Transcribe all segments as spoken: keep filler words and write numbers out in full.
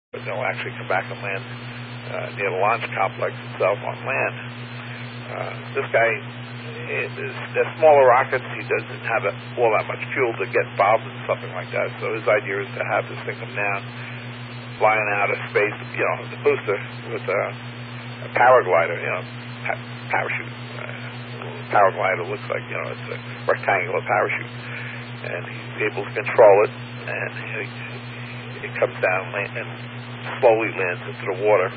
but they'll actually come back and land uh, near the launch complex itself on land. Uh, this guy, is, they're smaller rockets. He doesn't have a, all that much fuel to get involved in something like that. So his idea is to have this thing come down, flying out of space, you know, the booster with a, a paraglider, you know, pa- parachute. Uh, paraglider looks like, you know, it's a rectangular parachute. And he's able to control it, and it, it comes down and slowly lands into the water.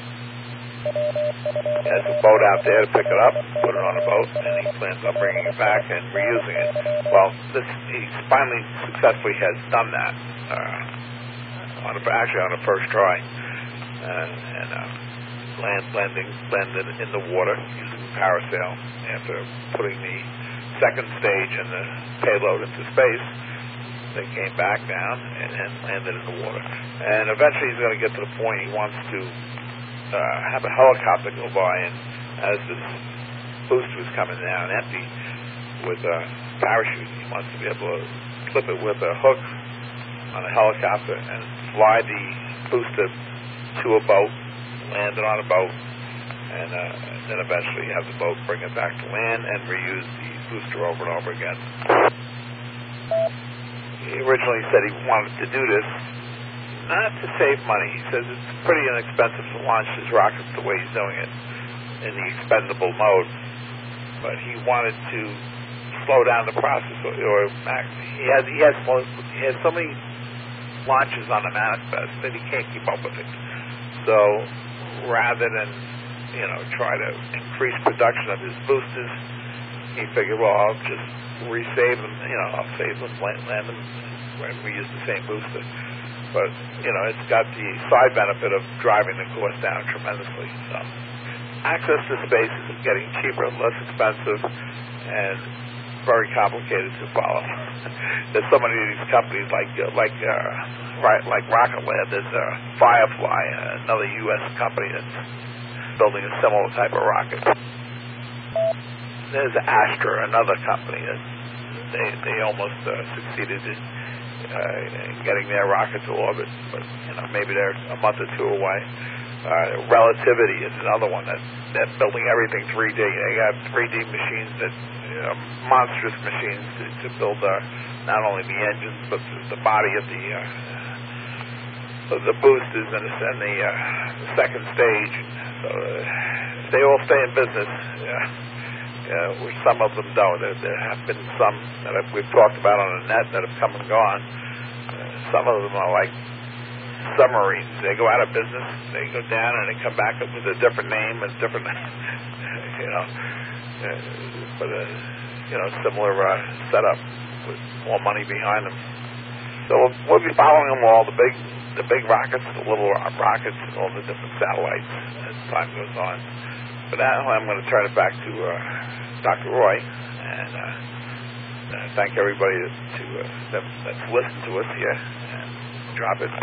He has a boat out there to pick it up, put it on a boat, and he plans on bringing it back and reusing it. Well, this he finally successfully has done that, uh, on a, actually on the first try, uh, and uh, land, landing landed in the water using parasail after putting the second stage and the payload into space. They came back down and, and landed in the water. And eventually he's going to get to the point he wants to uh, have a helicopter go by, and as this booster is coming down empty with a parachute, he wants to be able to clip it with a hook on a helicopter and fly the booster to a boat, land it on a boat, and, uh, and then eventually have the boat bring it back to land and reuse the booster over and over again. He originally said he wanted to do this not to save money. He says it's pretty inexpensive to launch his rockets the way he's doing it in the expendable mode, but he wanted to slow down the process, or, or he has he has he has so many launches on the manifest that he can't keep up with it. So rather than, you know, try to increase production of his boosters, he figured, well, I'll just resave them, you know, I'll save them, land, land them, and reuse the same booster. But, you know, it's got the side benefit of driving the cost down tremendously. So access to space is getting cheaper, less expensive, and very complicated to follow. There's so many of these companies like, uh, like, uh, right, like Rocket Lab. There's uh, Firefly, another U S company that's building a similar type of rocket. There's Astra, another company that they they almost uh, succeeded in, uh, in getting their rocket to orbit, but you know maybe they're a month or two away. Uh, Relativity is another one that they're building everything three D. They got three D machines that you know, monstrous machines to, to build uh, not only the engines but the, the body of the uh, of the boosters and the, and the, uh, the second stage. So uh, they all stay in business. Yeah. Uh, which some of them don't. There, there have been some that have, we've talked about on the net that have come and gone. Uh, some of them are like submarines. They go out of business, they go down, and they come back up with a different name and different, you know, uh, but uh, you know, similar uh, setup with more money behind them. So we'll, we'll be following them all, the big, the big rockets, the little rockets, and all the different satellites as time goes on. But now I'm going to turn it back to uh, Doctor Roy, and uh, uh, thank everybody to, uh, that, that's listened to us here, and drop it.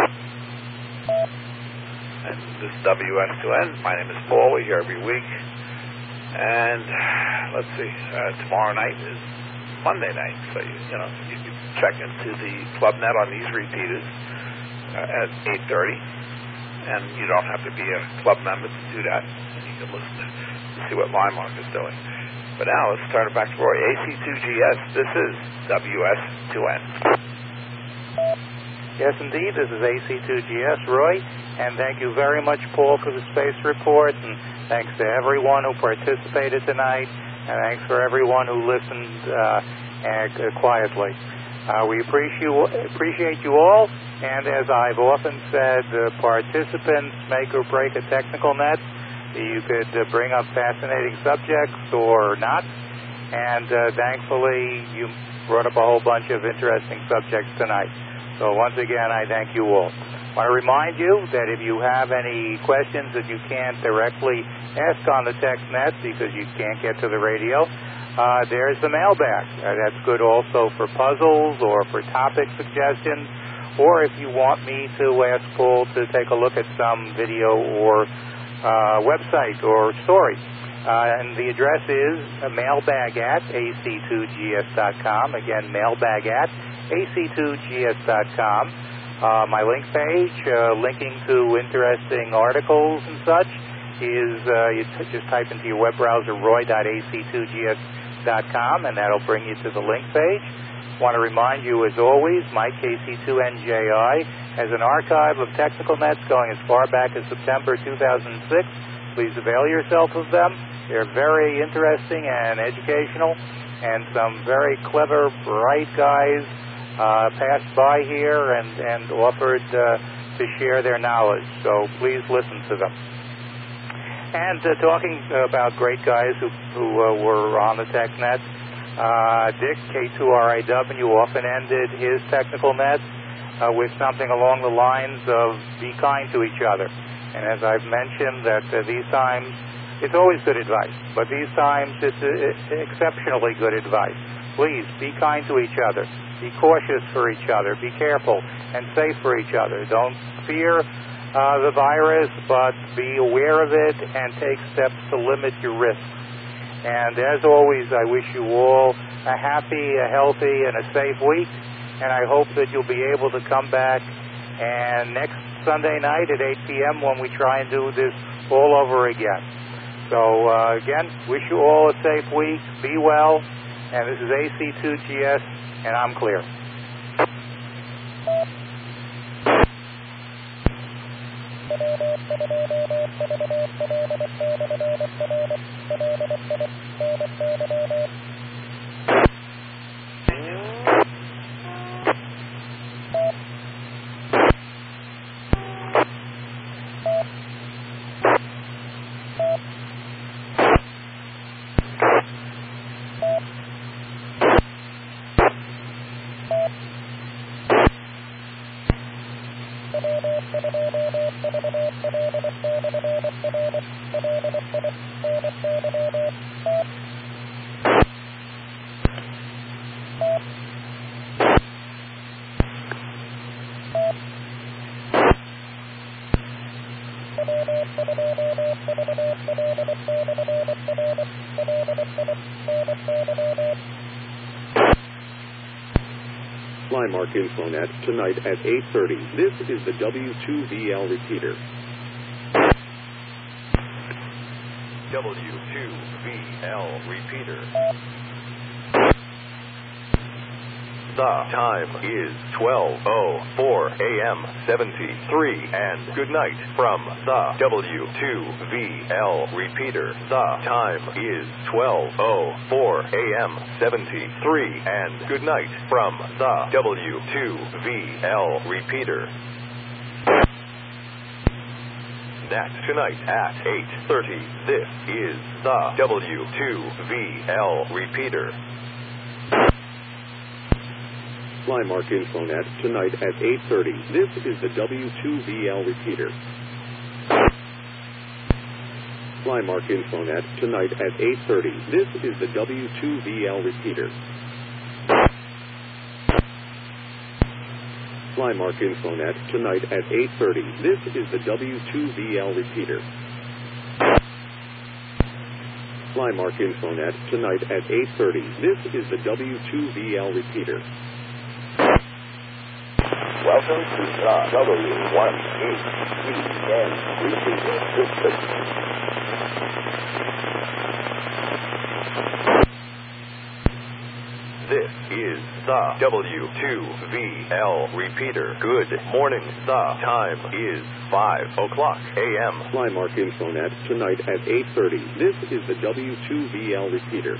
And this is W S two N. My name is Paul. We're here every week. And let's see, uh, tomorrow night is Monday night, so you, you know you can check into the ClubNet on these repeaters uh, at eight thirty, and you don't have to be a club member to do that. You can listen to see what Limemark is doing. But now let's turn it back to Roy. A C two G S, this is W S two N. Yes, indeed, this is A C two G S, Roy, and thank you very much, Paul, for the space report, and thanks to everyone who participated tonight, and thanks for everyone who listened uh, and, uh, quietly. Uh, we appreciate, appreciate you all, and as I've often said, the participants make or break a technical net. You could uh, bring up fascinating subjects or not, and uh, thankfully you brought up a whole bunch of interesting subjects tonight. So once again, I thank you all. I want to remind you that if you have any questions that you can't directly ask on the TechNet because you can't get to the radio, uh, there's the mailbag. Uh, that's good also for puzzles or for topic suggestions, or if you want me to ask Paul to take a look at some video or Uh, website or story. Uh, and the address is uh, mailbag at A C two G S dot com. Again, mailbag at A C two G S dot com. Uh, my link page, uh, linking to interesting articles and such, is uh, you t- just type into your web browser roy dot a c two g s dot com, and that'll bring you to the link page. I want to remind you, as always, Mike K C two N J I has an archive of technical nets going as far back as September two thousand six. Please avail yourself of them. They're very interesting and educational, and some very clever, bright guys uh, passed by here and, and offered uh, to share their knowledge. So please listen to them. And uh, talking about great guys who, who uh, were on the TechNet, uh, Dick, K two R A W, often ended his technical nets uh, with something along the lines of be kind to each other. And as I've mentioned, that uh, these times, it's always good advice, but these times it's uh, exceptionally good advice. Please be kind to each other. Be cautious for each other. Be careful and safe for each other. Don't fear Uh, the virus, but be aware of it and take steps to limit your risks. And as always, I wish you all a happy, a healthy, and a safe week, and I hope that you'll be able to come back and next Sunday night at eight p.m. when we try and do this all over again. So uh, again, wish you all a safe week. Be well, and this is A C two G S, and I'm clear. Flymark Infonet tonight at eight thirty. This is the W two V L repeater. W two V L repeater. The time is twelve oh four a.m. seventy-three, and good night from the W two V L repeater. The time is twelve oh four a.m. seventy-three, and good night from the W two V L repeater. Next tonight at eight thirty, this is the W two V L repeater. Flymark Infonet tonight at eight thirty. This is the W two V L repeater. Flymark Infonet tonight at eight thirty. This is the W two V L repeater. Flymark Infonet tonight at eight thirty. This is the W two V L repeater. Flymark Infonet tonight at eight thirty. This is the W two V L repeater. Welcome to the W one eight V N repeater system. This is the W two V L repeater. Good morning. The time is five o'clock a.m. Flymark Infonet tonight at eight thirty. This is the W two V L repeater.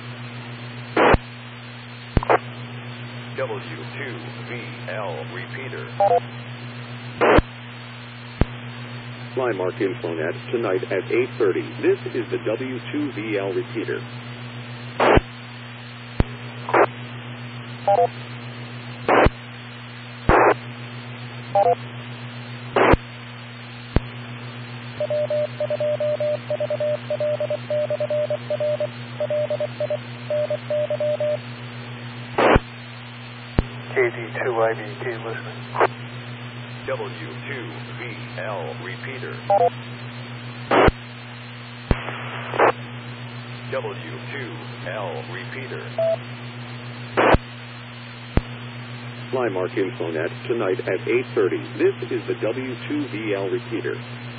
W two V L repeater. Flymark Infonet tonight at eight thirty. This is the W two V L repeater. K D two I B T listening. W two V L repeater. W two L repeater. Flymark Infonet tonight at eight thirty. This is the W two V L repeater.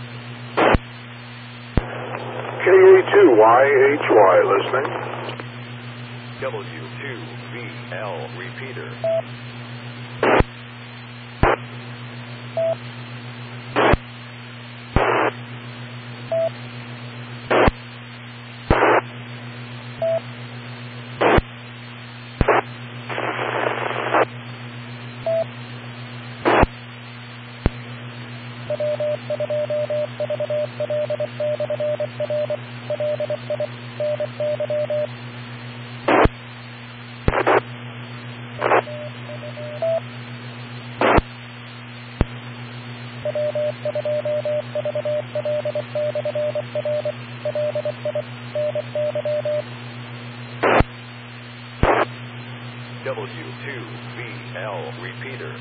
K A two Y H Y listening. W two V L repeater. W two V L repeater.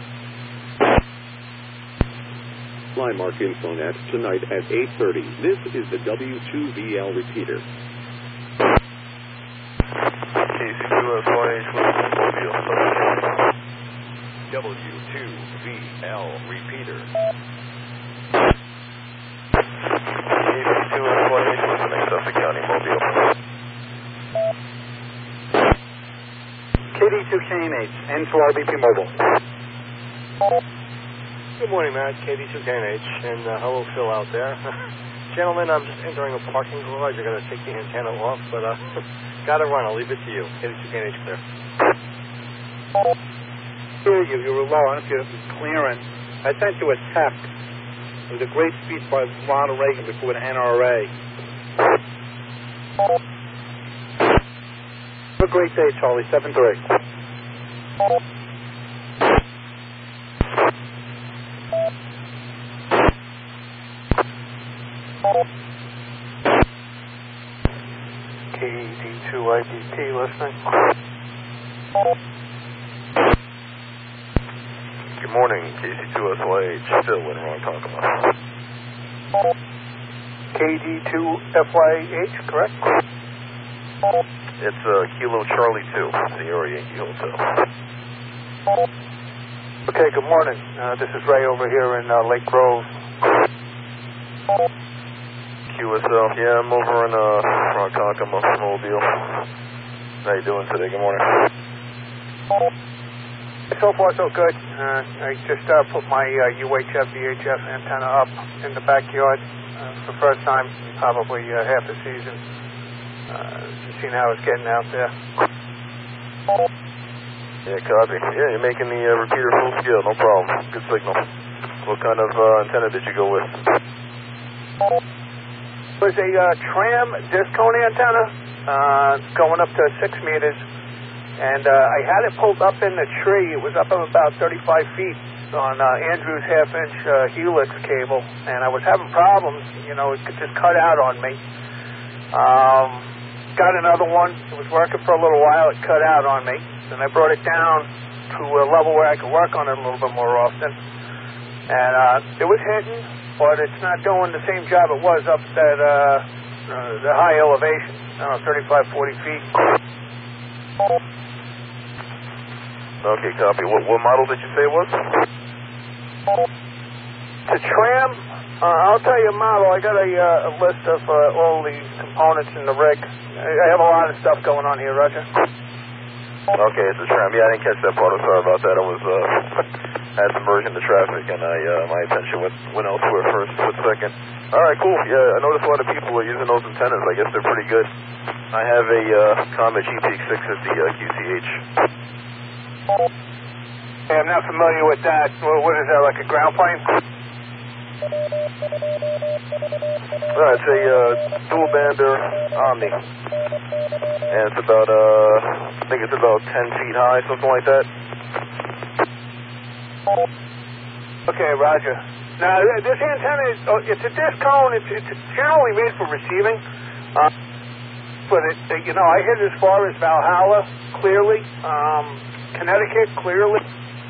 Flymark Infonet tonight at eight thirty. This is the W two V L repeater. K C two S Y H Mobile. W two V L repeater. K C two S Y H listening, Suffolk County Mobile. K D two K N H, N two R B P Mobile. Good morning, Matt. K D two K N H, and uh, hello, Phil out there. Gentlemen, I'm just entering a parking garage. I got to take the antenna off, but uh, got to run. I'll leave it to you. K D two K N H clear. Hear you. You were low. I don't know if you're clearing. I sent you a text. It was a great speech by Ronald Reagan before the N R A. Have a great day, Charlie. seven three. K D two I B P listening. Good morning, K C two S Y H, Phil in Ronkonkoma. K D two F Y H, correct? It's uh, Kilo Charlie two, Sierra Yankee Hotel. Okay, good morning. Uh, this is Ray over here in uh, Lake Grove. Q S L, yeah, I'm over in uh, Ronkonkoma, Mobile. How you doing today? Good morning. So far, so good. Uh, I just uh, put my uh, U H F V H F antenna up in the backyard uh, for the first time in probably uh, half the season. Uh, seeing how it's getting out there. Yeah, copy. Yeah, you're making the uh, repeater full scale, no problem. Good signal. What kind of uh, antenna did you go with? It was a uh, tram disc cone antenna uh, going up to six meters. And uh, I had it pulled up in the tree. It was up about thirty-five feet on uh, Andrew's half-inch uh, helix cable. And I was having problems. You know, it could just cut out on me. Um, got another one. It was working for a little while. It cut out on me. Then I brought it down to a level where I could work on it a little bit more often. And uh, it was hitting, but it's not doing the same job it was up at uh, uh, the high elevation. I don't know, thirty-five, forty feet. Okay, copy. What, what model did you say it was? The tram, uh, I'll tell you a model. I got a, uh, a list of uh, all the components in the rig. I, I have a lot of stuff going on here, Roger. Okay, it's a tram. Yeah, I didn't catch that part. I'm sorry about that. I was, uh, had some merging to traffic, and I, uh, my attention went, went elsewhere for a split second. All right, cool. Yeah, I noticed a lot of people are using those antennas. I guess they're pretty good. I have a uh, Comet G P X six fifty uh, Q C H. Hey, I'm not familiar with that. What, what is that, like a ground plane? No, it's a uh, dual bander Omni. And it's about, uh, I think it's about ten feet high, something like that. Okay, Roger. Now, this antenna, is, oh, it's a disc cone. It's, it's generally made for receiving. Uh, but, it, you know, I hit as far as Valhalla, clearly. Um, Connecticut, clearly.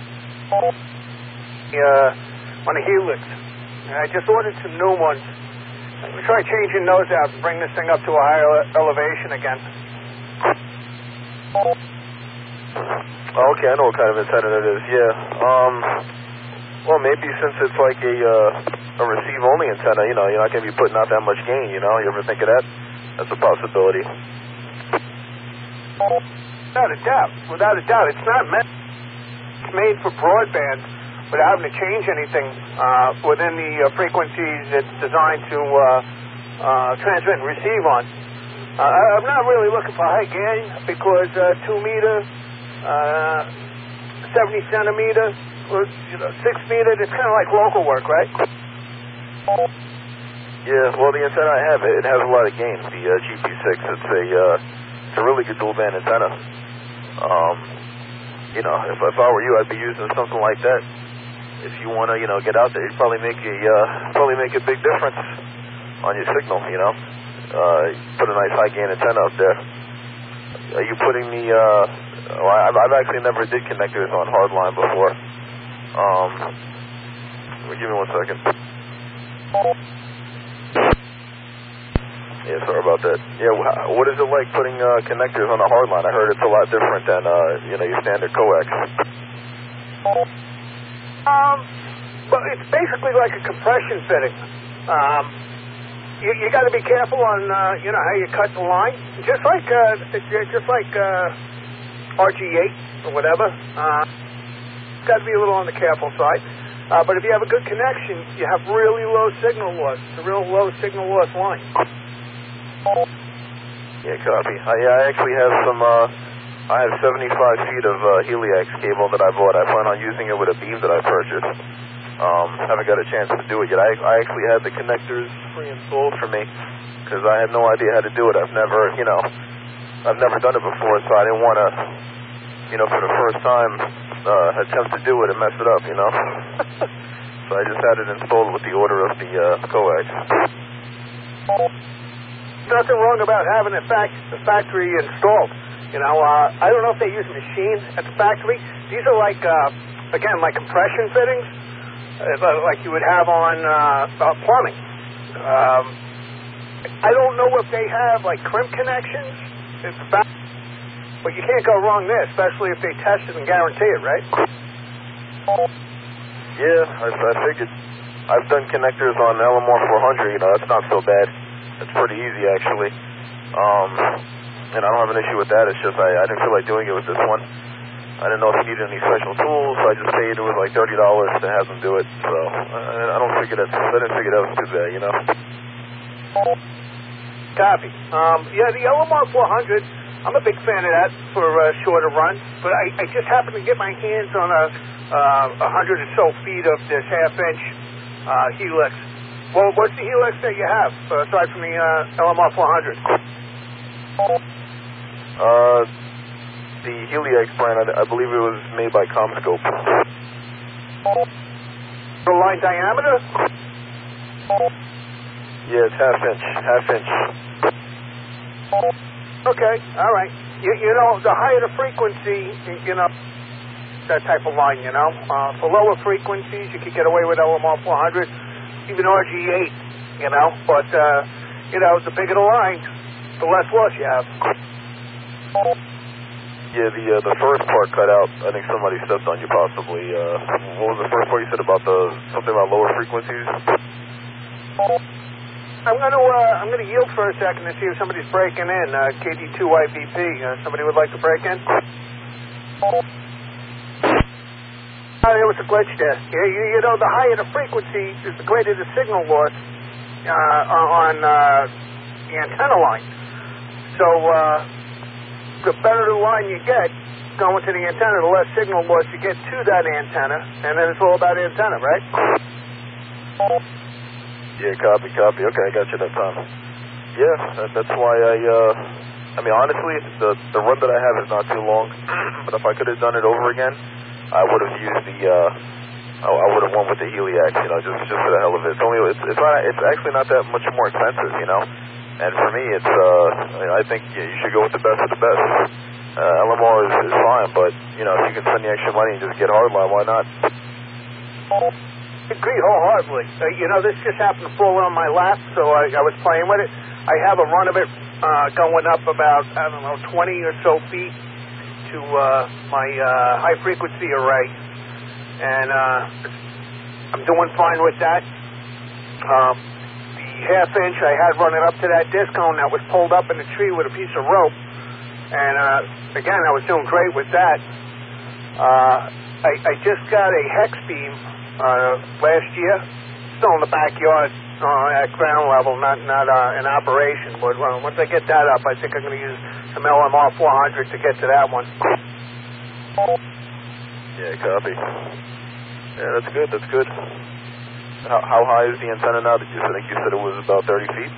Uh, on a helix. And I just ordered some new ones. I'm going to try changing those out and bring this thing up to a higher elevation again. Oh, okay, I know what kind of antenna it is, yeah. Um, well, maybe since it's like a, uh, a receive-only antenna, you know, you're not going to be putting out that much gain, you know? You ever think of that? That's a possibility. Without a doubt, without a doubt. It's not meant, it's made for broadband without having to change anything uh, within the uh, frequencies it's designed to uh, uh, transmit and receive on. Uh, I'm not really looking for high gain because uh, two meter, uh, seventy centimeter, or, you know, six meter, it's kind of like local work, right? Yeah, well, the antenna I have, it has a lot of gain, the uh, G P six. It's a, uh, it's a really good dual band antenna. Um, you know, if, if I were you, I'd be using something like that. If you want to, you know, get out there, you'd probably make a, uh, probably make a big difference on your signal, you know? Uh, put a nice high gain antenna up there. Are you putting the, uh, well, I've, I've actually never did connectors on hardline before. Um, give me one second. Yeah, sorry about that. Yeah, what is it like putting uh, connectors on a hardline? I heard it's a lot different than, uh, you know, your standard coax. Um, well, it's basically like a compression fitting. Um, you you got to be careful on, uh, you know, how you cut the line. Just like, uh, just like uh, R G eight or whatever. Uh, got to be a little on the careful side. Uh, but if you have a good connection, you have really low signal loss. It's a real low signal loss line. Yeah, copy. I, yeah, I actually have some, uh, I have seventy-five feet of uh, Heliax cable that I bought. I plan on using it with a beam that I purchased. Um, haven't got a chance to do it yet. I, I actually had the connectors pre-installed for me because I had no idea how to do it. I've never, you know, I've never done it before, so I didn't want to, you know, for the first time, uh, attempt to do it and mess it up, you know. So I just had it installed with the order of the uh, coax. Nothing wrong about having a fact, the factory installed. You know, uh, I don't know if they use machines at the factory. These are like, uh, again, like compression fittings, uh, like you would have on uh, uh, plumbing. Um, I don't know if they have like crimp connections. It's fact, but you can't go wrong there, especially if they test it and guarantee it, right? Yeah, I, I figured. I've done connectors on L M R four hundred. You know, that's not so bad. It's pretty easy, actually. Um, and I don't have an issue with that. It's just I, I didn't feel like doing it with this one. I didn't know if you needed any special tools, so I just paid, it was like thirty dollars to have them do it. So I, I don't figure that, I didn't figure that was too bad, you know? Copy. Um, yeah, the L M R four hundred, I'm a big fan of that for uh, shorter runs, but I, I just happened to get my hands on a uh, one hundred or so feet of this half-inch uh, Helix. Well, what's the Helix that you have, uh, aside from the uh, L M R four hundred? Uh, the Heliax brand, I, I believe it was made by CommScope. The line diameter? Yeah, it's half inch, half inch. Okay, all right. You, you know, the higher the frequency, you know, that type of line, you know. Uh, for lower frequencies, you could get away with L M R four hundred. Even R G eight, you know, but, uh, you know, the bigger the line, the less loss you have. Yeah, the uh, the first part cut out. I think somebody stepped on you possibly. Uh, what was the first part you said about the, something about lower frequencies? I'm going to, uh, I'm going to yield for a second to see if somebody's breaking in. Uh, K D two Y B P, uh, somebody would like to break in? Uh, there was a glitch there. You, you, you know, the higher the frequency, the greater the signal loss uh, on uh, the antenna line. So uh, the better the line you get going to the antenna, the less signal loss you get to that antenna, and then it's all about antenna, right? Yeah, copy, copy. Okay, I got you that time. Yeah, that, that's why I, uh, I mean, honestly, the, the run that I have is not too long, but if I could have done it over again, I would have used the, uh, I, I would have won with the Heliax, you know, just just for the hell of it. It's only, it's it's, not, it's actually not that much more expensive, you know. And for me, it's, uh, I think you should go with the best of the best. Uh, L M R is, is fine, but you know, if you can spend the extra money and just get hardline, why not? I agree wholeheartedly. Uh, you know, this just happened to fall on my lap, so I, I was playing with it. I have a run of it uh, going up about, I don't know, twenty or so feet. to uh, my uh, high-frequency array, and uh, I'm doing fine with that. Um, the half-inch I had running up to that disc cone that was pulled up in the tree with a piece of rope, and uh, again, I was doing great with that. Uh, I, I just got a hex beam uh, last year, still in the backyard uh, at ground level, not not uh, in operation. But uh, once I get that up, I think I'm going to use some L M R four hundred to get to that one. Yeah, copy. Yeah, that's good. That's good. How, how high is the antenna now? Did you I think you said it was about thirty feet?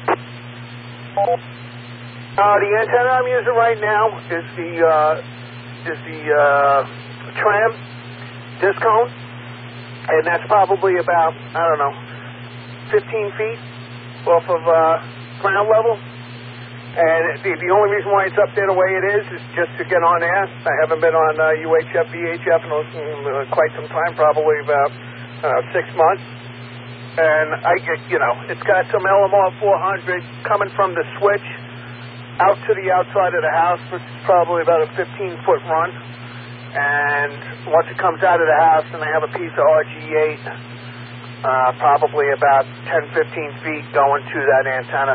Uh, the antenna I'm using right now is the uh, is the uh, tram disc cone, and that's probably about, I don't know, fifteen feet off of uh, ground level. And the, the only reason why it's up there the way it is is just to get on air. I haven't been on uh, U H F, V H F in uh, quite some time, probably about uh, six months. And I get, you know, it's got some L M R four hundred coming from the switch out to the outside of the house, which is probably about a fifteen foot run. And once it comes out of the house, then I have a piece of R G eight, uh, probably about ten, fifteen feet going to that antenna.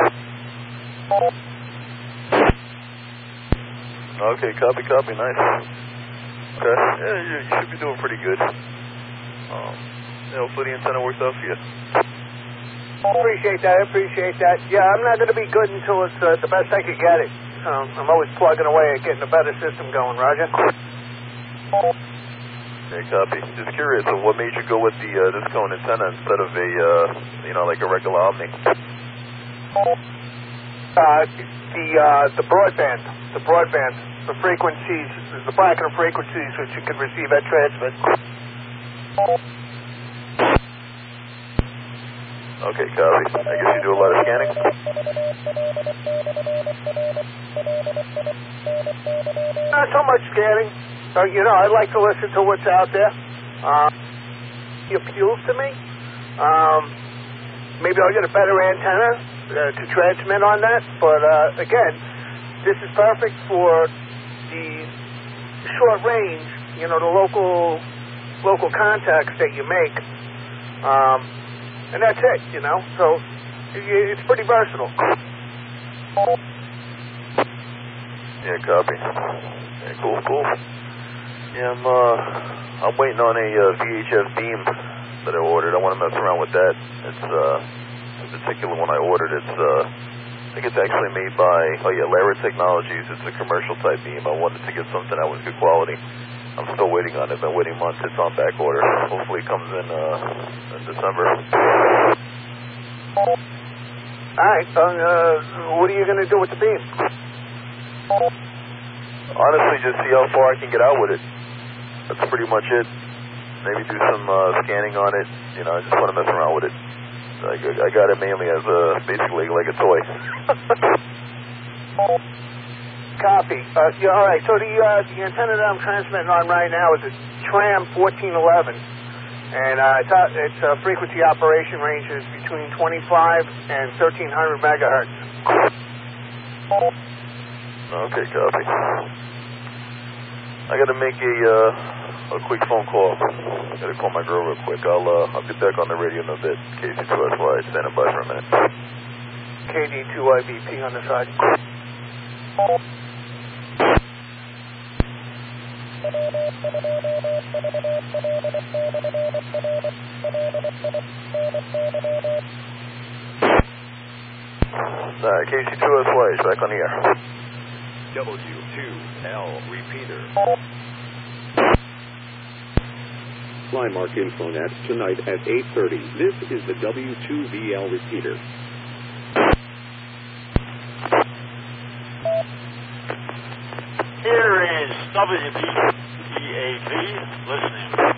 Okay, copy, copy, nice. Okay, yeah, you, you should be doing pretty good. Um, yeah, hopefully the antenna works out for you. Appreciate that, appreciate that. Yeah, I'm not going to be good until it's uh, the best I could get it. Um, I'm always plugging away at getting a better system going, Roger. Okay, copy. Just curious of what made you go with the uh, this cone antenna instead of a, uh, you know, like a regular Omni? Uh, the uh, the broadband, the broadband, the frequencies, the bracket of frequencies which you can receive at transmit. Okay, copy. I guess you do a lot of scanning? Not so much scanning. Uh, you know, I like to listen to what's out there. Uh, it appeals to me. Um, maybe I'll get a better antenna uh, to transmit on that. But uh, again, this is perfect for the short range. You know, the local local contacts that you make, um, and that's it. You know, so it, it's pretty versatile. Yeah, copy. Yeah, cool, cool. Yeah, I'm, uh, I'm waiting on a uh, V H F beam that I ordered. I want to mess around with that. It's, uh, the particular one I ordered, it's, uh, I think it's actually made by, oh yeah, Lara Technologies. It's a commercial type beam. I wanted to get something that was good quality. I'm still waiting on it. I've been waiting months. It's on back order. Hopefully it comes in, uh, in December. All right, so, uh, what are you going to do with the beam? Honestly, just see how far I can get out with it. That's pretty much it. Maybe do some uh, scanning on it. You know, I just want to mess around with it. I, I got it mainly as a, basically like a toy. Copy. Uh, yeah, all right, so the, uh, the antenna that I'm transmitting on right now is a Tram fourteen eleven. And uh, it's, uh, its uh, frequency operation range is between twenty-five and thirteen hundred megahertz. Okay, copy. I gotta make a uh, a quick phone call. I gotta call my girl real quick. I'll uh, I'll get back on the radio in a bit. K C two S Y, standing by for a minute. K D two I B P on the side. Alright, K C two S Y is back on the air. W two L repeater. Flymark Infonet tonight at eight thirty. This is the W two V L repeater. Here is W B A V listening.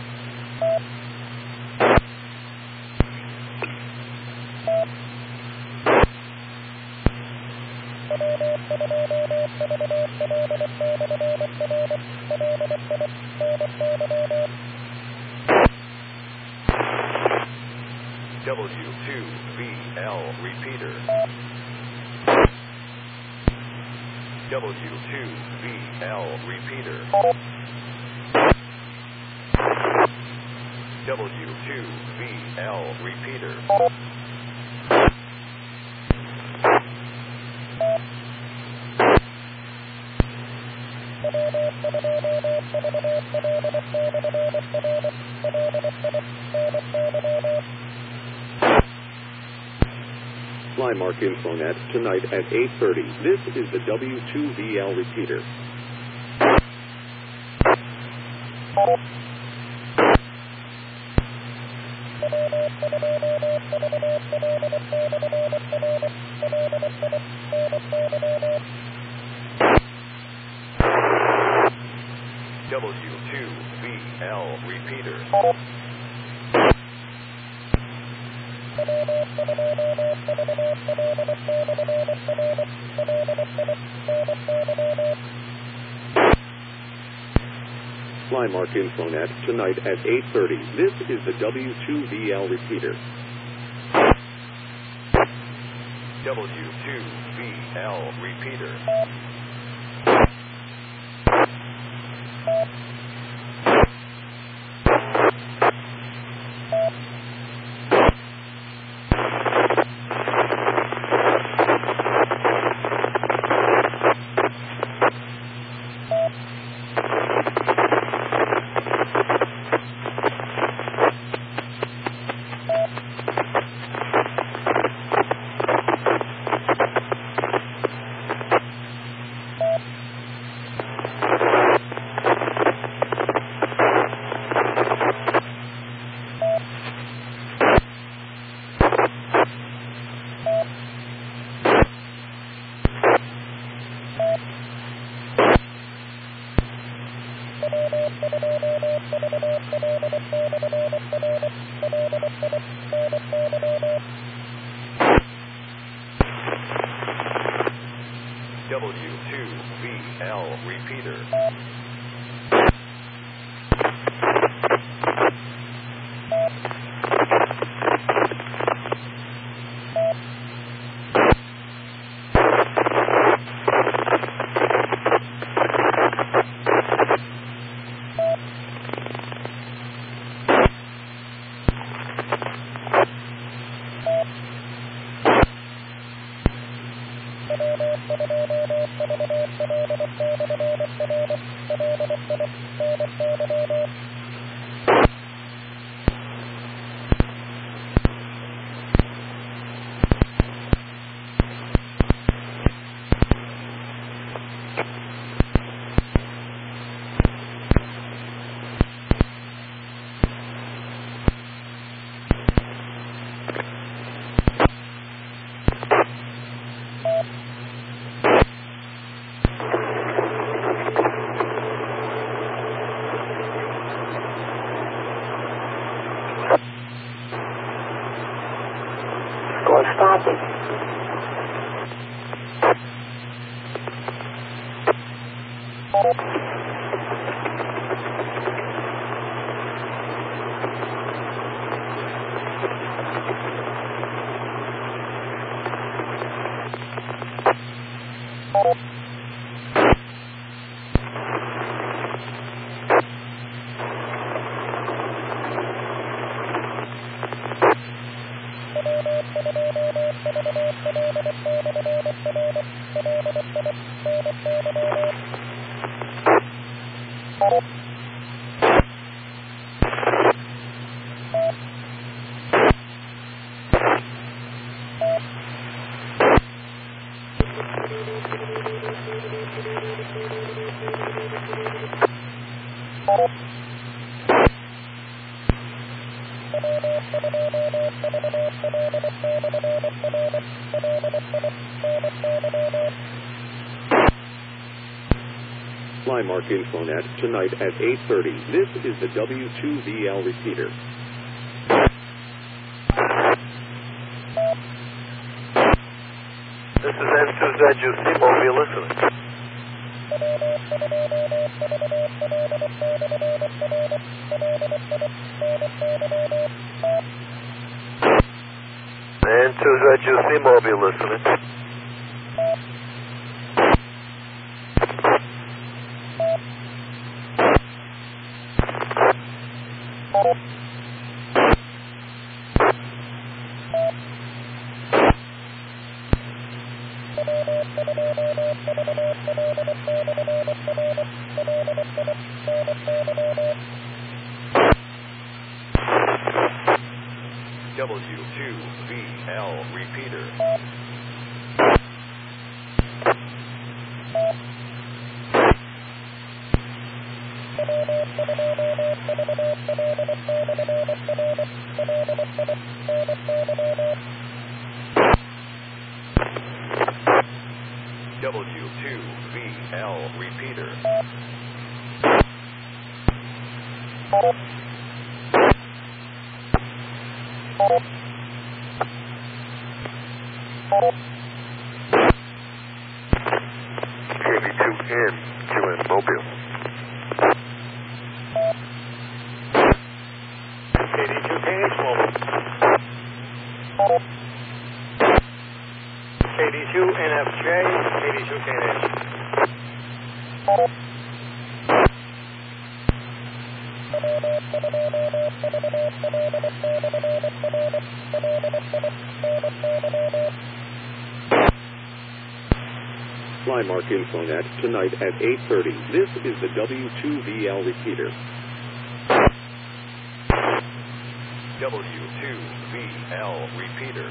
W two V L repeater. W two V L repeater. W two V L repeater. Flymark Infonet tonight at eight thirty. This is the W two V L repeater. W two V L repeater. Flymark Infonet tonight at eight thirty. This is the W two V L repeater. W two V L repeater. W two V L repeater. Stop it. Flymark Infonet tonight at eight thirty. This is the W two V L repeater. This is N two Z U C Mobile listening. N two Z U C Mobile listening. W two V L repeater. W two V L repeater. K V two in Q N Mobile. K D two K H Mobile. K D two N F J, K D two K H. Flymark Infonet tonight at eight thirty. This is the W two V L repeater. W two V L repeater.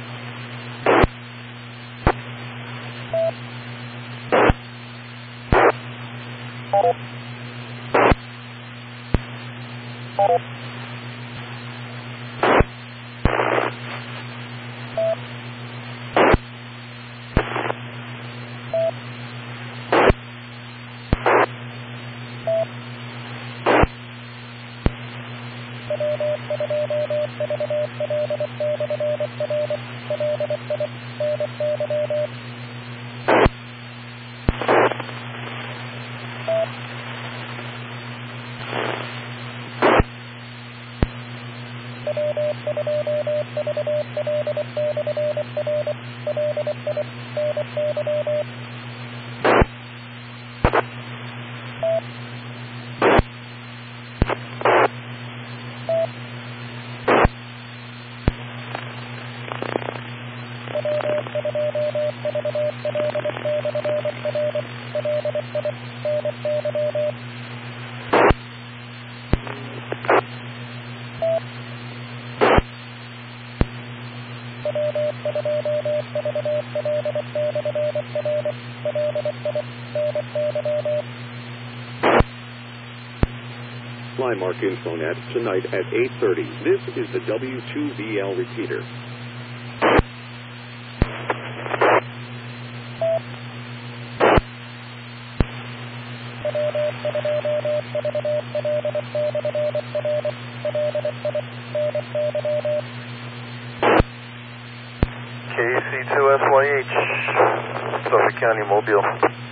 Flymark Infonet tonight at eight thirty. This is the W two V L repeater. K C two S Y H, Suffolk County, Mobile.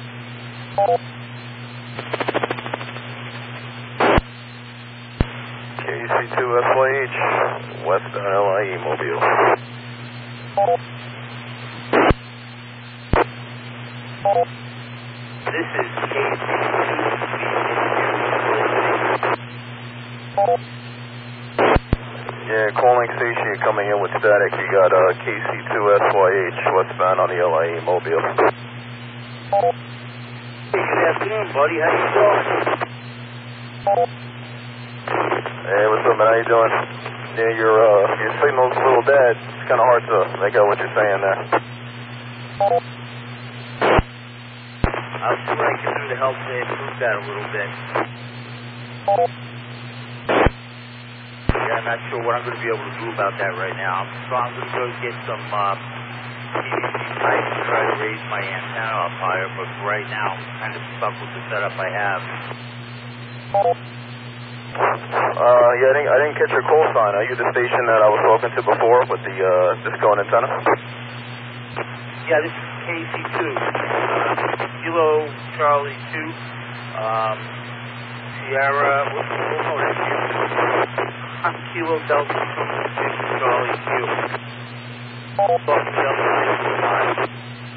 K C two S Y H, Western L I E, Mobile. This is K C two. Yeah, calling station, you're coming in with static. You got uh, K C two S Y H, westbound on the L I E, Mobile. Hey, good afternoon, buddy. How you doing? Hey, what's up, man? How you doing? Yeah, your uh, your signal's a little dead. It's kind of hard to make out what you're saying there. I'll see what I can do to help uh, improve that a little bit. Yeah, I'm not sure what I'm going to be able to do about that right now. I'm, so I'm going to go get some uh, P V C pipe and try to raise my antenna up higher, but right now I'm kind of stuck with the setup I have. Uh, yeah, I didn't, I didn't catch your call sign. Are you the station that I was talking to before with the uh, disco and antenna? Yeah, this is K C two. Uh, Kilo Charlie two. Um, Sierra, what's the oh, no, that's you. Kilo Delta two six Charlie Q. Delta Delta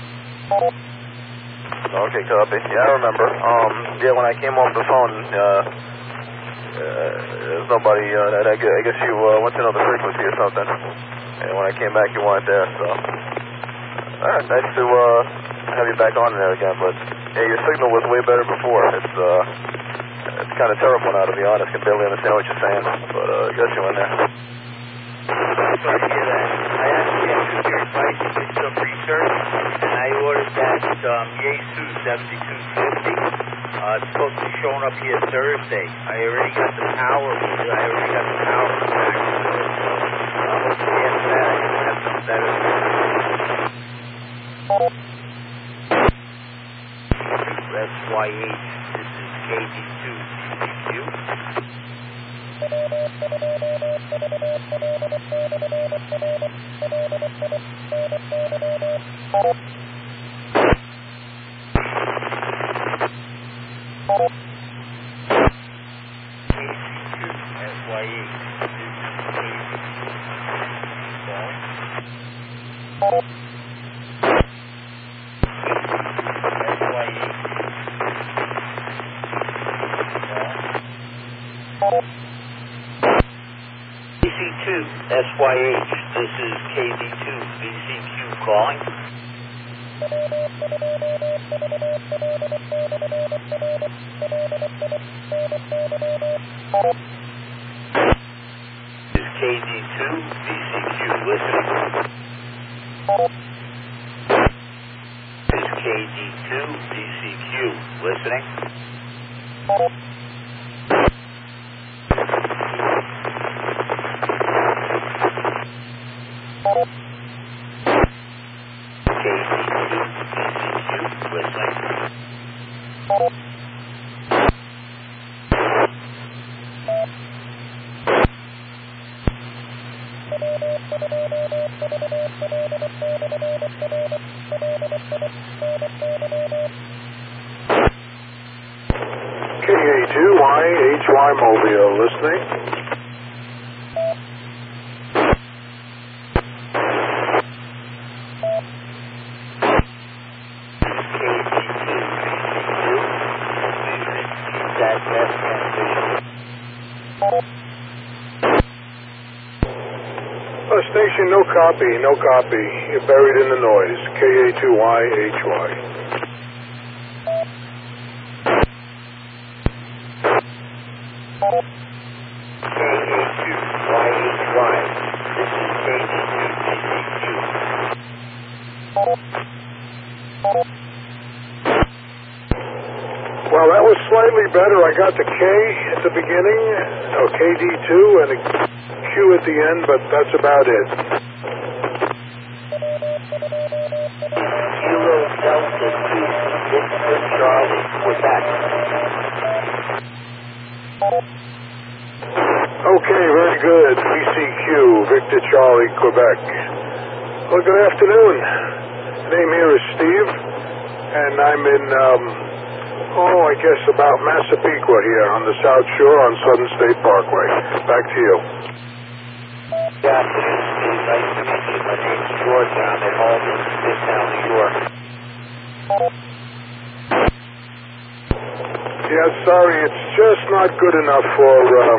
Okay, copy. Yeah, I remember. Um, yeah, when I came off the phone, uh, uh there's nobody, uh, that I guess, I guess you uh, went to another frequency or something. And when I came back, you weren't there, so. All right, nice to uh, have you back on there again, but yeah, your signal was way better before. It's uh, it's kind of terrible now, to be honest. Can barely understand what you're saying, but uh, I got you in there. Sorry to hear that. I actually had took your advice and did some research, and I ordered that um, Yaesu seventy-two fifty. Uh, it's supposed to be showing up here Thursday. I already got the power. I already got the power back to it. So uh, hopefully after that I can have some better. S Y H. This is K D two C Q. S Y H, this is K D two V C Q calling. This is K D two V C Q listening. This is K D two V C Q listening. K A two Y H Y Mobile listening. Uh, station, no copy, no copy. You're buried in the noise. K A two Y H Y. K A two Y H Y. This is K D two V C Q. Well, that was slightly better. I got the K at the beginning, or K D two, and a Q at the end, but that's about it. Kilo Delta two, Victor Charlie, Quebec. Okay, very good. V C Q, Victor Charlie, Quebec. Well, good afternoon. Name here is Steve, and I'm in, um, oh, I guess about Massapequa here on the South Shore on Southern State Parkway. Back to you. Good afternoon, Steve. Nice to meet you. My name's George, and I'm at home in Midtown, New York. Yeah, sorry, it's just not good enough for uh,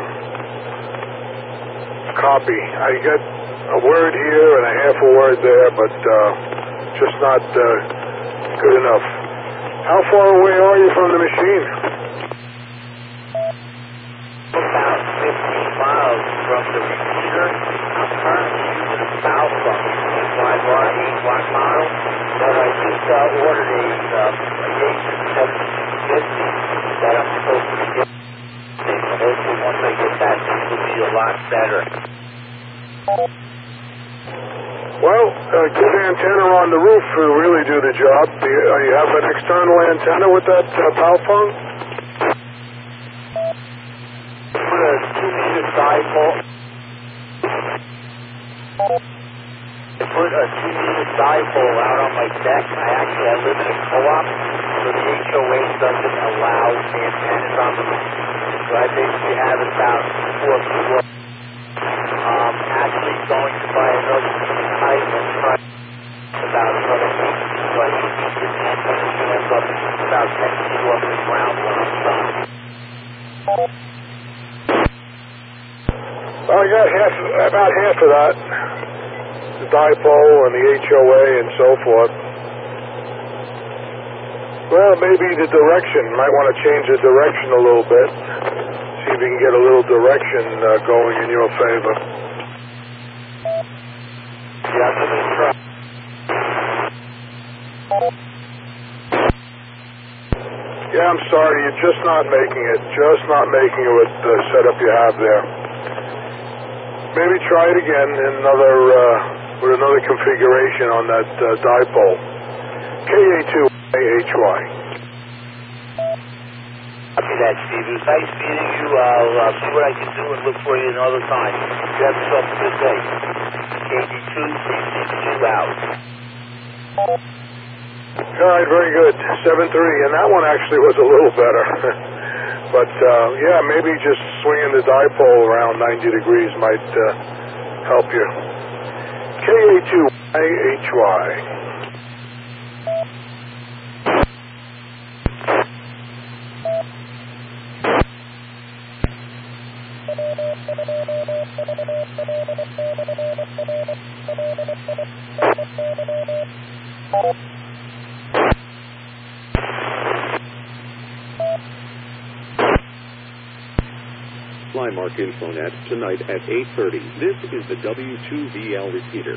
copy. I get a word here and a half a word there, but uh, just not uh, good enough. How far away are you from the machine? About fifteen miles from the repeater. I'm currently using a Balcom twenty-five R eight watt model, but I just uh, ordered a, um, a Yaesu seventy-two fifty that I'm supposed to be getting. So hopefully once I get that, things will be a lot better. Well, a good antenna on the roof will really do the job. Do you, uh, you have an external antenna with that uh, Balcom? Put a two meter dipole. I put a two meter dipole out on my deck. I actually I live in a co-op, so the H O A doesn't allow antennas on the roof. So I basically have about four people. Um, actually going to buy another height and try about another eight feet. So I think this antenna should end up about ten feet off the ground when I'm done. Well, I got half, about half of that. dipole and the H O A and so forth. Well, maybe the direction. Might want to change the direction a little bit. See if you can get a little direction uh, going in your favor. Yeah, I'm going to try. Yeah, I'm sorry. You're just not making it. Just not making it with the setup you have there. Maybe try it again in another uh, with another configuration on that uh, dipole. K A two A H Y. Copy that, Steve. It was nice meeting you. I'll uh, see what I can do and look for you another time. You have yourself a good day. K D two C C Q out. All right, very good. seven three, and that one actually was a little better. But, uh, yeah, maybe just swinging the dipole around ninety degrees might uh, help you. K A two A H Y. Flymark Infonet tonight at eight thirty. This is the W two V L repeater.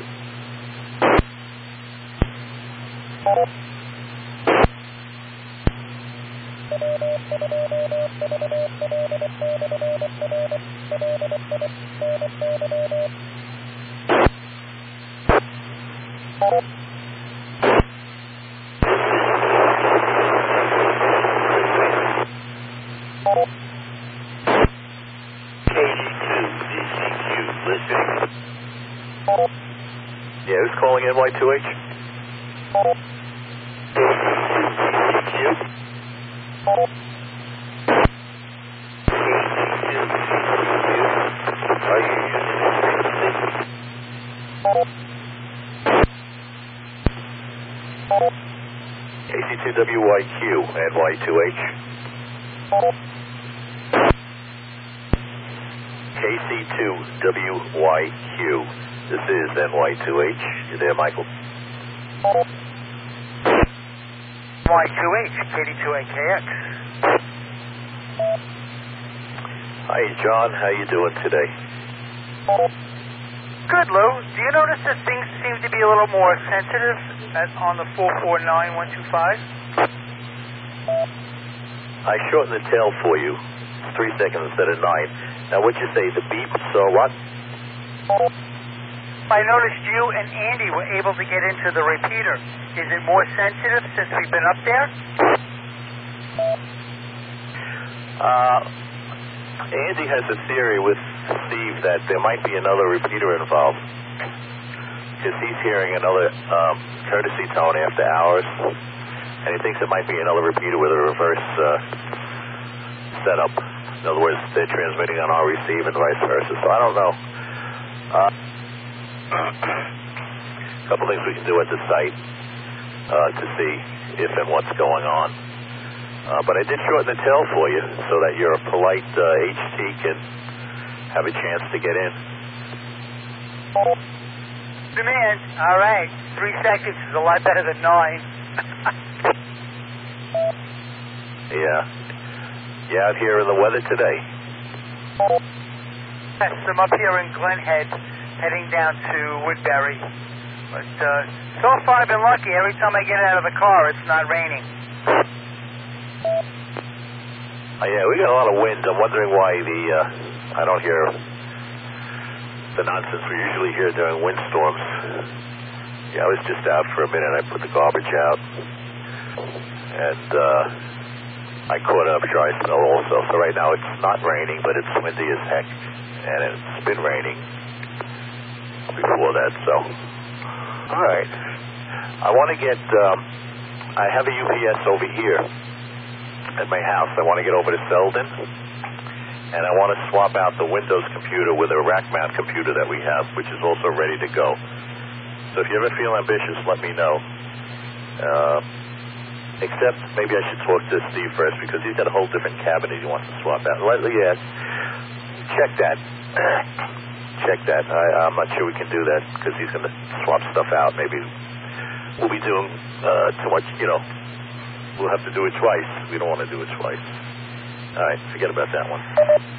Yeah, who's calling N Y two H? Are you using K C two W Y Q, N Y two H. K C two W Y Q. This is N Y two H. You there, Michael? N Y two H, K D two A K X. Hi, John. How you doing today? Good, Lou. Do you notice that things seem to be a little more sensitive at, on the four four nine one two five? I shortened the tail for you. It's three seconds instead of nine. Now, what'd you say? The beeps or what? I noticed you and Andy were able to get into the repeater. Is it more sensitive since we've been up there? Uh, Andy has a theory with Steve that there might be another repeater involved. Because he's hearing another um, courtesy tone after hours. And he thinks it might be another repeater with a reverse uh, setup. In other words, they're transmitting on our receive and vice versa. So I don't know. Uh, a couple things we can do at the site uh, to see if and what's going on. Uh, but I did shorten the tail for you so that your polite uh, H T can have a chance to get in. Demand. All right. Three seconds is a lot better than nine. Yeah. You out here in the weather today? Yes, I'm up here in Glen Head, heading down to Woodbury. But uh, so far I've been lucky. Every time I get out of the car, it's not raining. Oh, yeah, we got a lot of wind. I'm wondering why the uh, I don't hear the nonsense we usually hear during windstorms. Yeah, I was just out for a minute. I put the garbage out, and uh, I caught up dry snow also. So right now it's not raining, but it's windy as heck, and it's been raining before that. So, all right. I want to get. Um, I have a U P S over here at my house. I want to get over to Selden, and I want to swap out the Windows computer with a rack mount computer that we have, which is also ready to go. So if you ever feel ambitious, let me know. Uh, except maybe I should talk to Steve first, because he's got a whole different cabinet he wants to swap out. Let, yeah, check that. check that. I, I'm not sure we can do that because he's going to swap stuff out. Maybe we'll be doing uh, too much, you know. We'll have to do it twice. We don't want to do it twice. All right, forget about that one.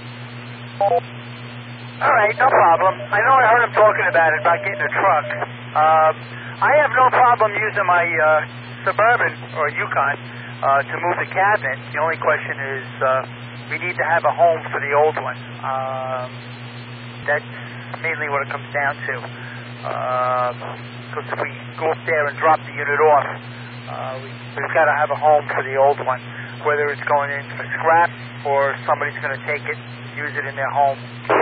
All right, no problem. I know I heard him talking about it, about getting a truck. Uh, I have no problem using my uh, Suburban or Yukon uh, to move the cabinet. The only question is uh, we need to have a home for the old one. Uh, that's mainly what it comes down to. Because uh, if we go up there and drop the unit off, uh, we, we've got to have a home for the old one, whether it's going in for scrap or somebody's going to take it, use it in their home.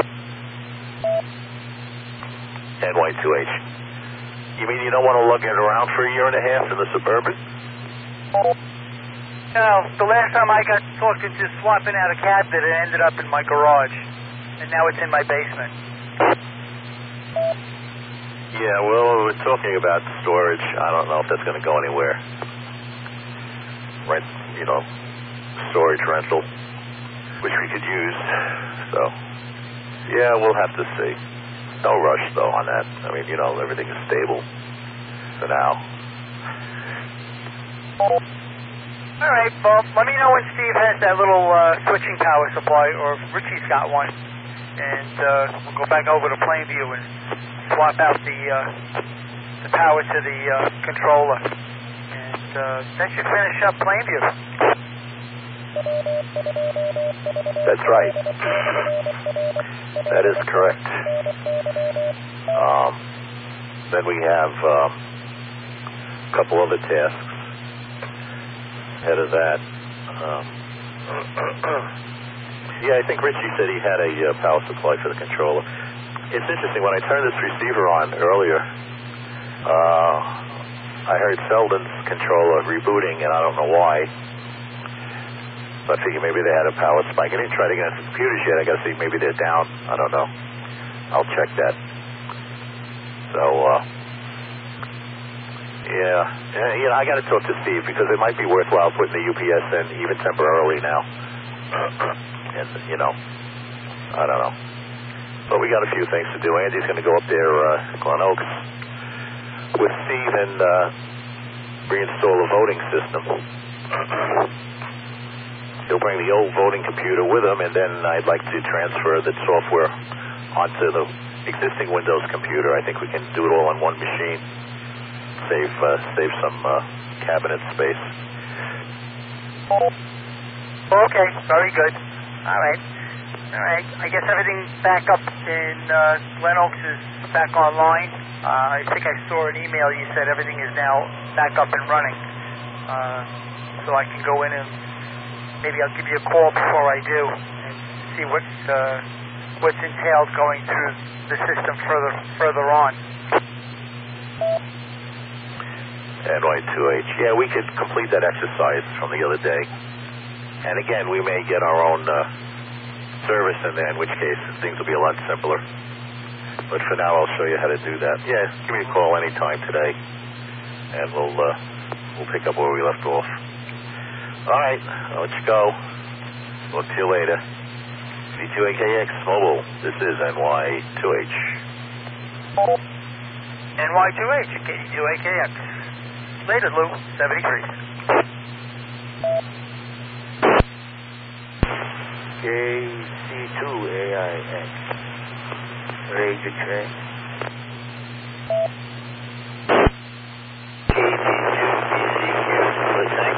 N Y two H. You mean you don't want to lug it around for a year and a half in the Suburban? No, the last time I got talking to swapping out a cabinet, it ended up in my garage, and now it's in my basement. Yeah, well, we're talking about storage. I don't know if that's going to go anywhere. Rent, you know, storage rental, which we could use. So, yeah, we'll have to see. No rush, though, on that. I mean, you know, everything is stable for now. All right, well, let me know when Steve has that little uh, switching power supply, or if Richie's got one, and uh, we'll go back over to Plainview and swap out the uh, the power to the uh, controller, and uh, that should finish up Plainview. That's right. That is correct. Um, then we have um, a couple other tasks ahead of that. Um, yeah, I think Richie said he had a uh, power supply for the controller. It's interesting, when I turned this receiver on earlier, uh, I heard Selden's controller rebooting, and I don't know why. So I figured maybe they had a power spike. I didn't try to get into the computers yet. I got to see maybe they're down. I don't know. I'll check that. So, uh, yeah. yeah, you know, I got to talk to Steve because it might be worthwhile putting the U P S in even temporarily now. And, you know, I don't know. But we got a few things to do. Andy's going to go up there, uh, Glen Oaks, with Steve and uh, reinstall a voting system. He'll bring the old voting computer with him, and then I'd like to transfer the software onto the existing Windows computer. I think we can do it all on one machine. Save uh, save some uh, cabinet space. Okay, very good. All right. All right. I guess everything back up in uh, Glen Oaks is back online. Uh, I think I saw an email. You said everything is now back up and running. Uh, so I can go in and maybe I'll give you a call before I do and see what uh, what's entailed going through the system further further on. N Y two H. Yeah, we could complete that exercise from the other day. And again, we may get our own uh, service in there, in which case things will be a lot simpler. But for now, I'll show you how to do that. Yeah, give me a call anytime today, and we'll uh, we'll pick up where we left off. All right, I'll let you go. Talk to you later. V two A K X Mobile, this is N Y two H. N Y two H, K two A K X. Later, Lou, seventy-three. K C two A I X. Radio train. K C two B C Q, listening.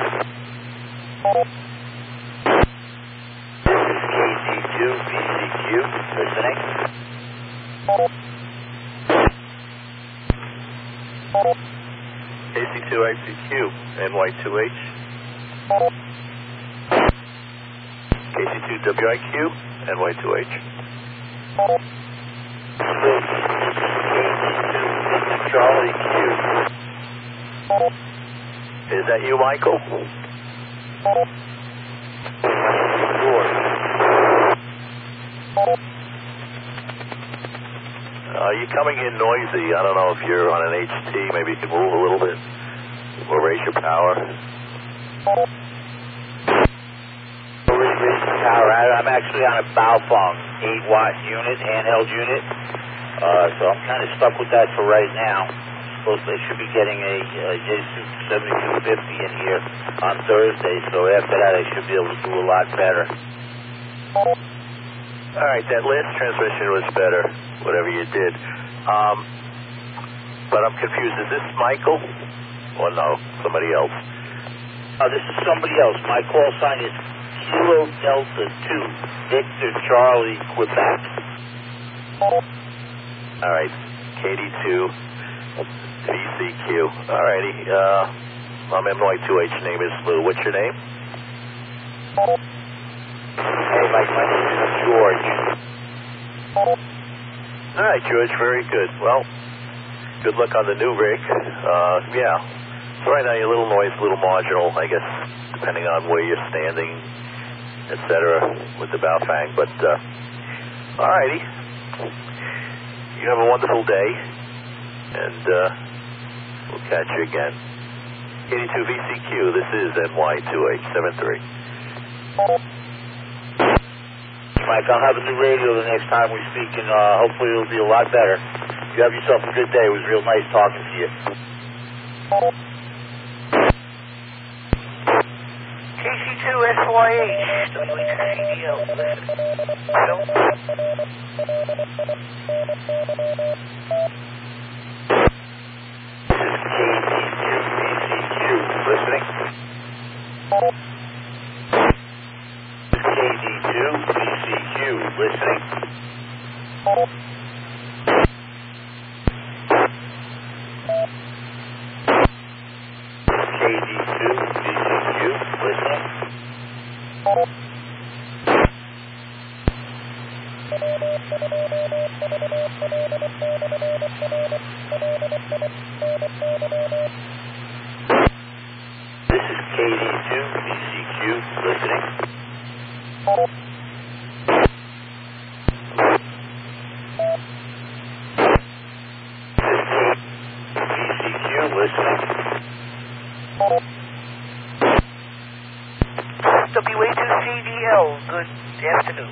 This is K C two B C Q, listening. K C two I C Q, N Y two H. K C two W I Q, N Y two H. This is K C two Charlie Q. Is that you, Michael? Uh, you're coming in noisy. I don't know if you're on an H T. Maybe you can move a little bit or raise your power. Raise power. I'm actually on a Baofeng eight watt unit, handheld unit. Uh, so I'm kind of stuck with that for right now. Supposed they should be getting a, a J seventy-two fifty in here on Thursday, so after that I should be able to do a lot better. All right, that last transmission was better, whatever you did. Um, but I'm confused. Is this Michael? Or no, somebody else? Uh, this is somebody else. My call sign is Kilo Delta two, Victor Charlie, Quebec. All right, K D two, V C Q. All righty. Uh, my M Y two H name is Lou. What's your name? Hey, Mike, my name is George. All right, George, very good. Well, good luck on the new rig. Uh, yeah. So right now you're a little noise, a little marginal, I guess, depending on where you're standing, et cetera, with the Baofeng. But, uh, all righty. You have a wonderful day, and uh, we'll catch you again. eighty-two V C Q, this is M Y two H seven three. Mike, I'll have a new radio the next time we speak, and uh, hopefully it'll be a lot better. You have yourself a good day. It was real nice talking to you. K C two S Y H, W H C D L, listen. Phil? This is K D two V C Q, listening. K D two V C Q, listening. K D two V C Q, listening. This is K D two V C Q, listening. V C Q, listening. W A two C D L, good afternoon.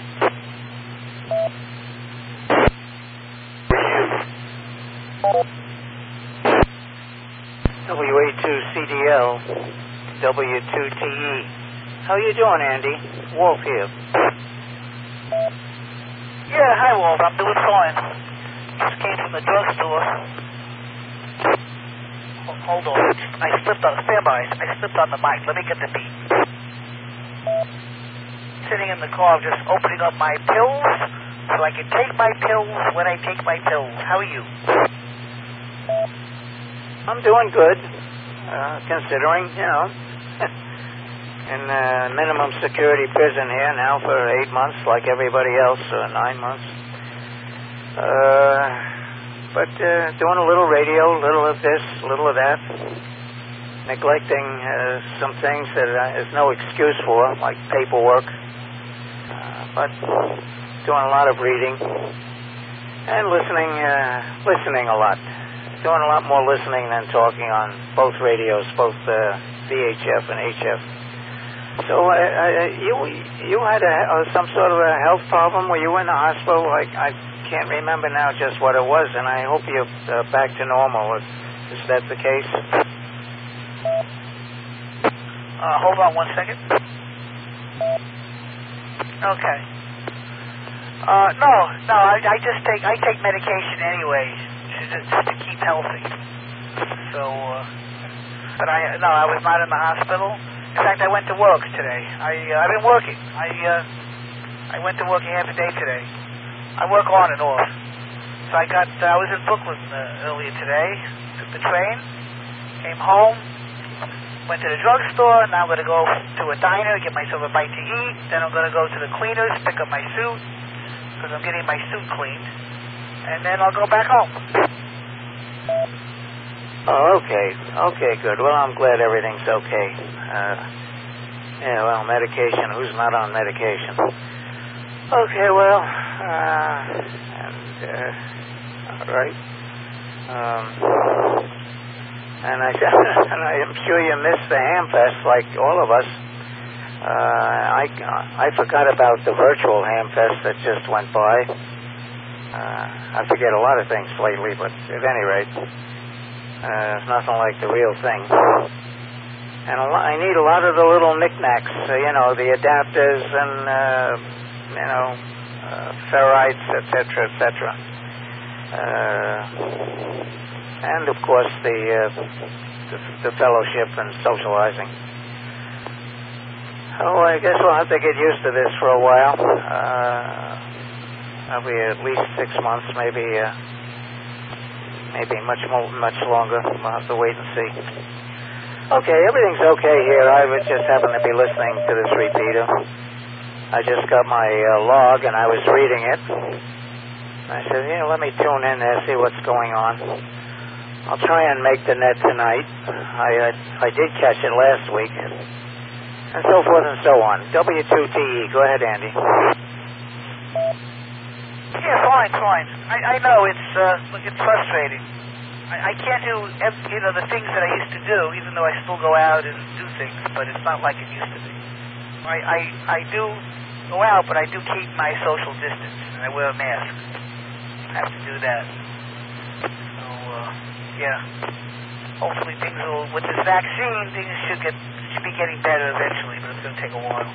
W A two C D L, W two T E. How you doing, Andy? Wolf here. Yeah, hi, Wolf. I'm doing fine. Just came from the drugstore. Hold on. I slipped on, stand by. I slipped on the mic. Let me get the beat. Sitting in the car, just opening up my pills so I can take my pills when I take my pills. How are you? I'm doing good, uh, considering, you know, in uh, minimum security prison here now for eight months like everybody else, or nine months. Uh, but uh, doing a little radio, a little of this, a little of that. Neglecting uh, some things that uh, there's no excuse for, like paperwork. Uh, but doing a lot of reading and listening, uh, listening a lot. Doing a lot more listening than talking on both radios, both uh, V H F and H F. So uh, uh, you you had a, uh, some sort of a health problem? Were you in the hospital? I, I can't remember now just what it was, and I hope you're uh, back to normal. Is that the case? Uh, hold on one second. Okay. Uh, no, no, I, I just take I take medication anyway, just, just to keep healthy. So, uh, but I no, I was not in the hospital. In fact, I went to work today. I uh, I've been working. I uh, I went to work half a day today. I work on and off. So I got uh, I was in Brooklyn uh, earlier today. Took the train, came home. Went to the drugstore. Now I'm going to go to a diner, get myself a bite to eat. Then I'm going to go to the cleaners, pick up my suit, because I'm getting my suit cleaned. And then I'll go back home. Oh, okay. Okay, good. Well, I'm glad everything's okay. Uh, yeah, well, medication. Who's not on medication? Okay, well, uh, and, uh, all right. Um... And I and I am sure you missed the Hamfest like all of us. Uh, I, I forgot about the virtual Hamfest that just went by. Uh, I forget a lot of things lately, but at any rate, uh, it's nothing like the real thing. And a lot, I need a lot of the little knickknacks, uh, you know, the adapters and, uh, you know, uh, ferrites, et cetera, et cetera. Uh, and, of course, the, uh, the, the fellowship and socializing. Oh, I guess we'll have to get used to this for a while. Uh, probably at least six months, maybe, uh, maybe much more, much longer. We'll have to wait and see. Okay, everything's okay here. I was just happened to be listening to this repeater. I just got my uh, log and I was reading it. I said, yeah, let me tune in there, see what's going on. I'll try and make the net tonight. I uh, I did catch it last week. And so forth and so on. W two T E. Go ahead, Andy. Yeah, fine, fine. I, I know it's uh, look, it's frustrating. I, I can't do, you know, the things that I used to do, even though I still go out and do things, but it's not like it used to be. I, I, I do go out, but I do keep my social distance, and I wear a mask. I have to do that. So, uh, yeah. Hopefully things will, with this vaccine, things should get, should be getting better eventually, but it's going to take a while.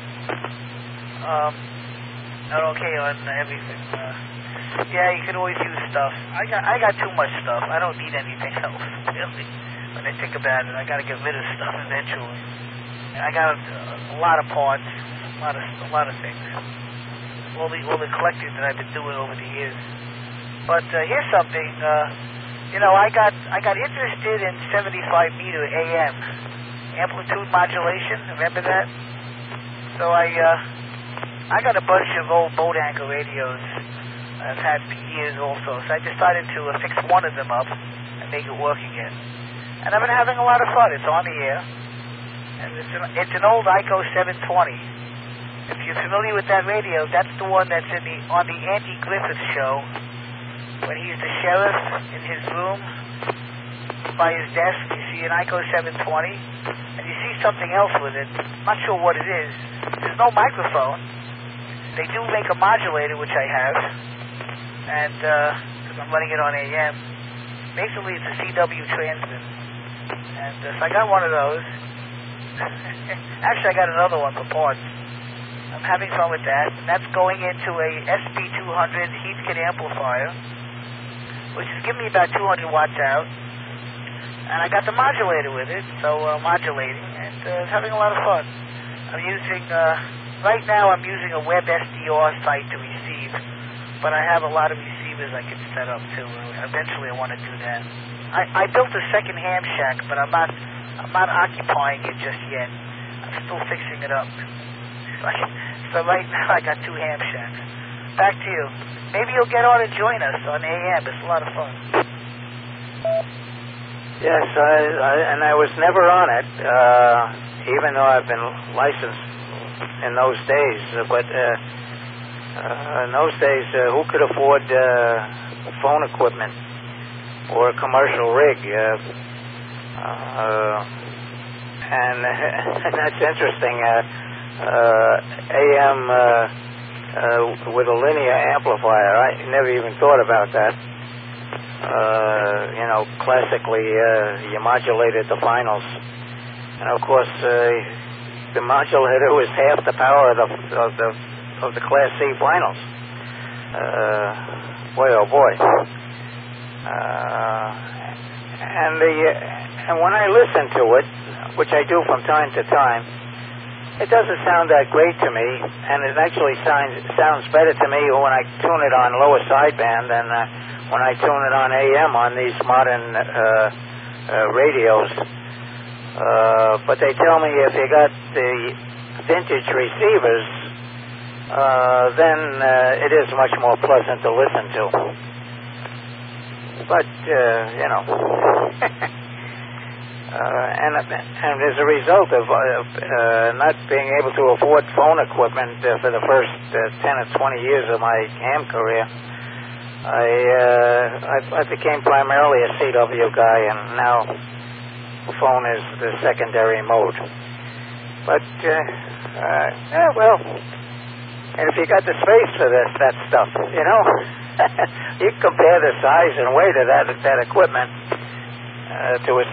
Um, not okay on everything. Uh, Yeah, you can always use stuff. I got I got too much stuff. I don't need anything else, really. When I think about it, I got to get rid of stuff eventually. And I got a, a lot of parts, a lot of a lot of things. All the all the collecting that I've been doing over the years. But uh, here's something. Uh, you know, I got I got interested in seventy-five meter A M amplitude modulation. Remember that? So I uh, I got a bunch of old boat anchor radios I've had for years also, so I decided to uh, fix one of them up and make it work again. And I've been having a lot of fun. It's on the air, and it's an, it's an old I C O seven twenty. If you're familiar with that radio, that's the one that's in the on the Andy Griffith show when he's the sheriff in his room by his desk. You see an I C O seven twenty, and you see something else with it. I'm not sure what it is. There's no microphone. They do make a modulator, which I have. And, because uh, I'm running it on A M. Basically, it's a C W transmit. And uh, so I got one of those. Actually, I got another one for parts. I'm having fun with that. And that's going into a S P two hundred Heathkit amplifier, which is giving me about two hundred watts out. And I got the modulator with it, so uh, modulating, and uh, having a lot of fun. I'm using, uh, right now I'm using a web S D R site to receive. But I have a lot of receivers I can set up too. Eventually, I want to do that. I, I built a second ham shack, but I'm not I'm not occupying it just yet. I'm still fixing it up. So, I, so right now, I got two ham shacks. Back to you. Maybe you'll get on and join us on A M. It's a lot of fun. Yes, I, I, and I was never on it, uh, even though I've been licensed in those days. But. Uh, Uh, in those days, uh, who could afford uh, phone equipment or a commercial rig? Uh, uh, and, and that's interesting. Uh, uh, A M uh, uh, with a linear amplifier. I never even thought about that. Uh, you know, classically, uh, you modulated the finals. And, of course, uh, the modulator was half the power of the... Of the of the Class C finals. Uh, boy, oh boy. Uh, and the uh, and when I listen to it, which I do from time to time, it doesn't sound that great to me, and it actually sounds sounds better to me when I tune it on lower sideband than uh, when I tune it on A M on these modern uh, uh, radios. Uh, but they tell me if you got the vintage receivers, Uh, then uh, it is much more pleasant to listen to. But, uh, you know, uh, and, and as a result of uh, uh, not being able to afford phone equipment uh, for the first uh, ten or twenty years of my ham career, I, uh, I, I became primarily a C W guy, and now phone is the secondary mode. But, uh, uh, yeah, well... And if you got the space for this, that stuff, you know, you compare the size and weight of that that equipment uh, to a